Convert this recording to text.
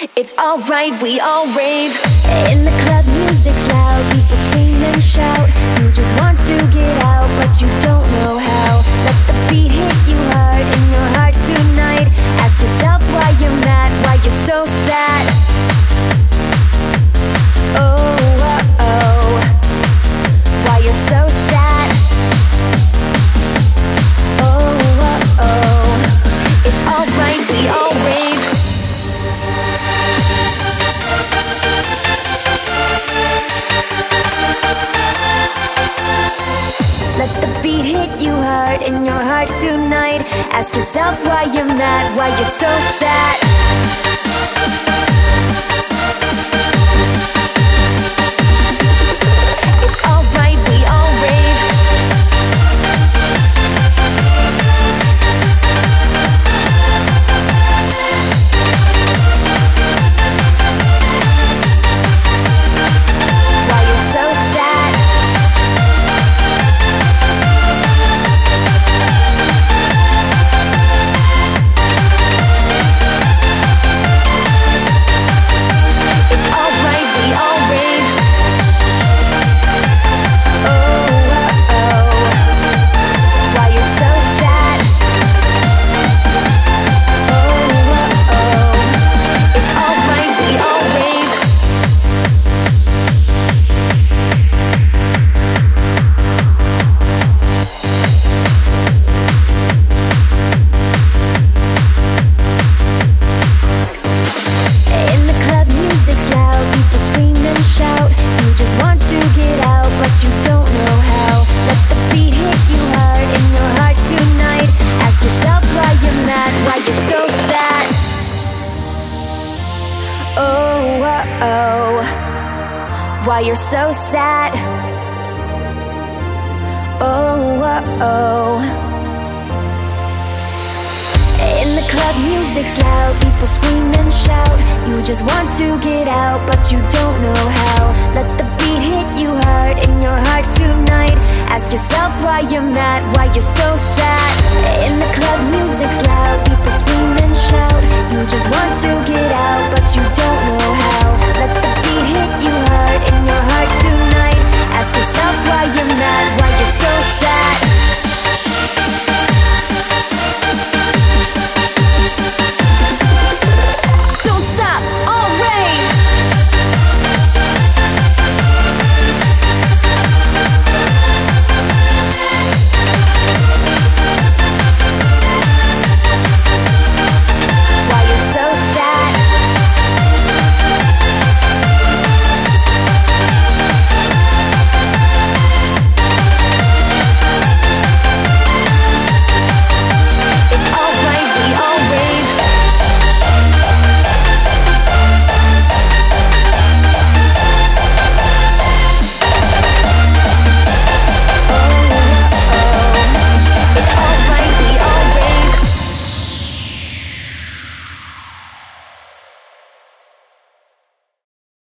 It's alright, we all rave. In the club, music's loud, people scream and shout. You just want to get out, but you don't know how. Let the beat hit you hard in your heart tonight. Ask yourself why you're mad, why you're so sad. Oh, oh, oh, why you're so sad. Oh, oh, oh, it's alright, we all rave. Let the beat hit you hard in your heart tonight. Ask yourself why you're mad, why you're so sad. It's alright, we all rave. Why you're so sad. Why you're so sad. Oh, oh, oh. In the club, music's loud, people scream and shout. You just want to get out, but you don't know how. Let the beat hit you hard in your heart tonight. Ask yourself why you're mad, why you're so sad. In the club, music's loud, people scream and shout. You